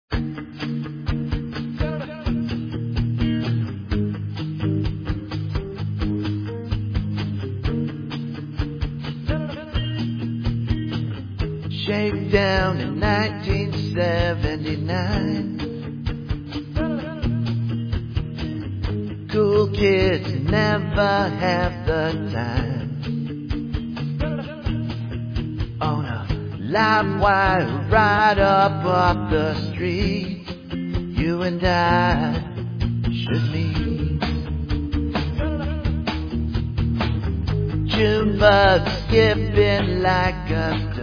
Shakedown in 1979. Cool kids never have the time. On a live wire right up off the street, you and I should meet. June bug skipping like a